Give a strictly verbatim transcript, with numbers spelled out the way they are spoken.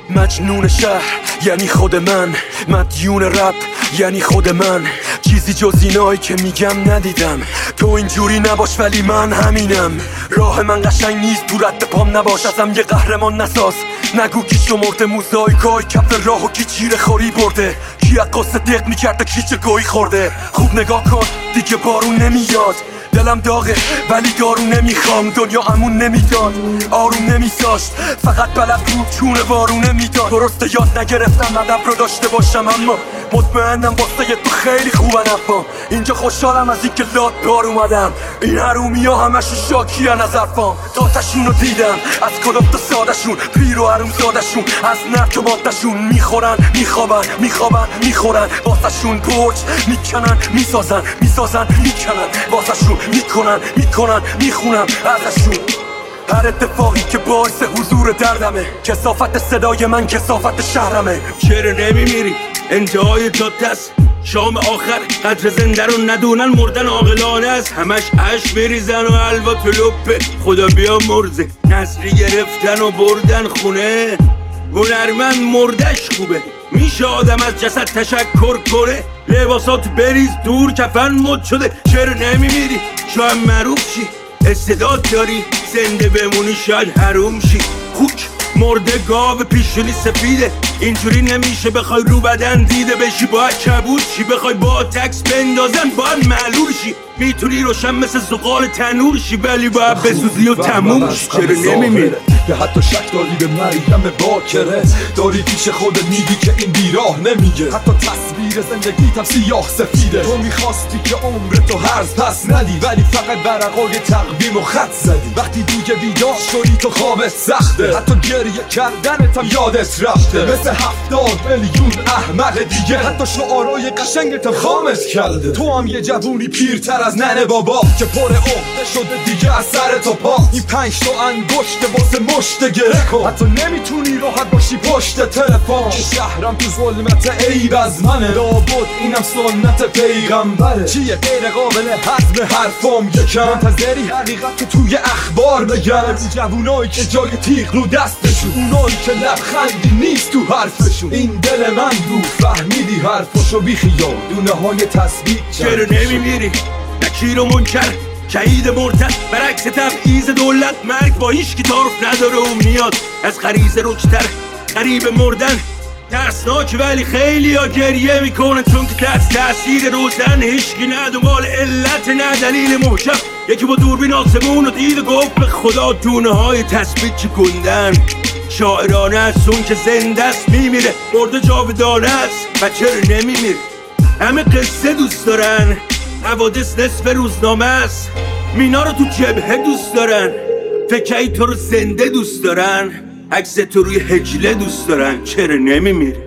مجنون شهر یعنی خود من، مدیون رپ یعنی خود من. چیزی جز اینایی که میگم ندیدم. تو اینجوری نباش ولی من همینم. راه من قشنگ نیست تو رد پام نباش. ازم یه قهرمان نساز. نگو کی شمرده موزاییکای کف راه و کی چیره خوری برده. کی از قصه دق میکرده کی چه گویی خورده. خوب نگاه کن دیگه بارون نمیاد. دلم داغه ولی دارو نمیخوام. دنیا امون نمیداد آروم نمیذاشت. فقط بلد بود چونه بارونه میداد. درسته یاد نگرفتم ادب رو داشته باشم اما مطمئنم واسه تو خیلی خوبه نفهم. اینجا خوشحالم از اینکه لات بار اومدم. این حرومی ها همشو شاکیان از حرفام. تاتشون رو دیدم از کلوب تا سادشون. پیر و حروم زادشون از نفت و مادشون. میخورن میخوابن میخوابن میخورن. واسهشون برج میکنن میسازن میسازن میکنن. واسهشون میکنن میکنن میخونم ازشون. هر اتفاقی که باعث حضور دردمه. کثافت صدای من کثافت شهرمه. چرا نمیمیری؟ انتهای جاده است شام آخر. قدر زنده رو ندونن مردن عاقلانه است. همش عشق بریزن و حلوا تو لپه. خدا بیا مرزه نسلی گرفتن و بردن خونه. هنرمند مردش خوبه. میشه آدم از جسد تشکر کنه. لباسات بریز دور کفن مد شده. چرا نمیمیری؟ شاید معروف شی. استعداد داری زنده بمونی شاید حروم شی. خوک مرده گاو پیشونی سفیده. اینجوری نمیشه بخوای رو بدن دیده بشی. باید کبود شی. بخوای با تکس بندازن باید معلول شی. میتونی روشن مثل زغال تنور شی ولی باید بسوزی و تموم شی. چرا نمیمیری؟ که حتی شک داری به مریم باکره. داری پیش خودت میگی که این بیراه نمیگه. حتی تصویر زندگیتم سیاه سفیده. تو میخواستی که عمر تو هرز پس ندی ولی فقط برقای تقویم و خط زدی. وقتی دیگه بیدار شدی تو خوابت سخته. حتی گریه کردنتم یادت رفته. مثل هفتاد میلیون احمق دیگه. حتی شعارای قشنگتم خامت کرده. تو هم یه جوونی پیرتر از ننه بابا که پر عقده شده دیگه از سر تا پا. این پنج تا انگشت واسه مشت گره کن. حتی نمیتونی راحت باشی پشت تلفن. شهرم تو ظلمت عیب از منه. لابد اینم سنت پیغمبره. چیه غیر قابل هضم حرفام یکم. منتظری حقیقت که توی اخبار بگم. این جوونایی که جای تیغ رو دستشون. اونایی که لبخندی نیست تو حرفشون. این دل من رو فهمیدی حرفشو بی خیال. دونه های تسبیح چرا نمیمیری؟ نکیر و منکر شهید مرتد برعکس تبعیض دولت. مرگ با هیچ کی تعارف نداره و میاد از غریزه رکتر. قریب مردن ترسناک ولی خیلی ها گریه میکنن چون که تحت تاثیر روزن. هیچکی نه دنبال علت نه دلیل محکم. یکی با دوربین آسمون رو دید و گفت به خدا دونه های تثبیت چی کندن. شاعرانه است اون که زنده است میمیره. مرده جاودانه است و چرا نمیمیره؟ همه قصه دوست دارن. حوادث نصف روزنامه است. مینا رو تو جبهه دوست دارن. فکری تو رو زنده دوست دارن. عکس تو روی هجله دوست دارن. چرا نمیمیری؟